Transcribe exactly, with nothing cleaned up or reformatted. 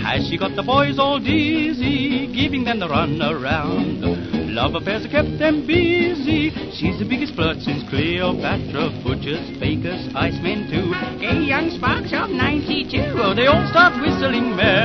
As she got the boys all dizzy, giving them the run around. Love affairs have kept them busy. She's the biggest flirt since Cleopatra. Butchers, bakers, icemen too. Gay young sparks of ninety-two. Oh, they all start whistling merrily.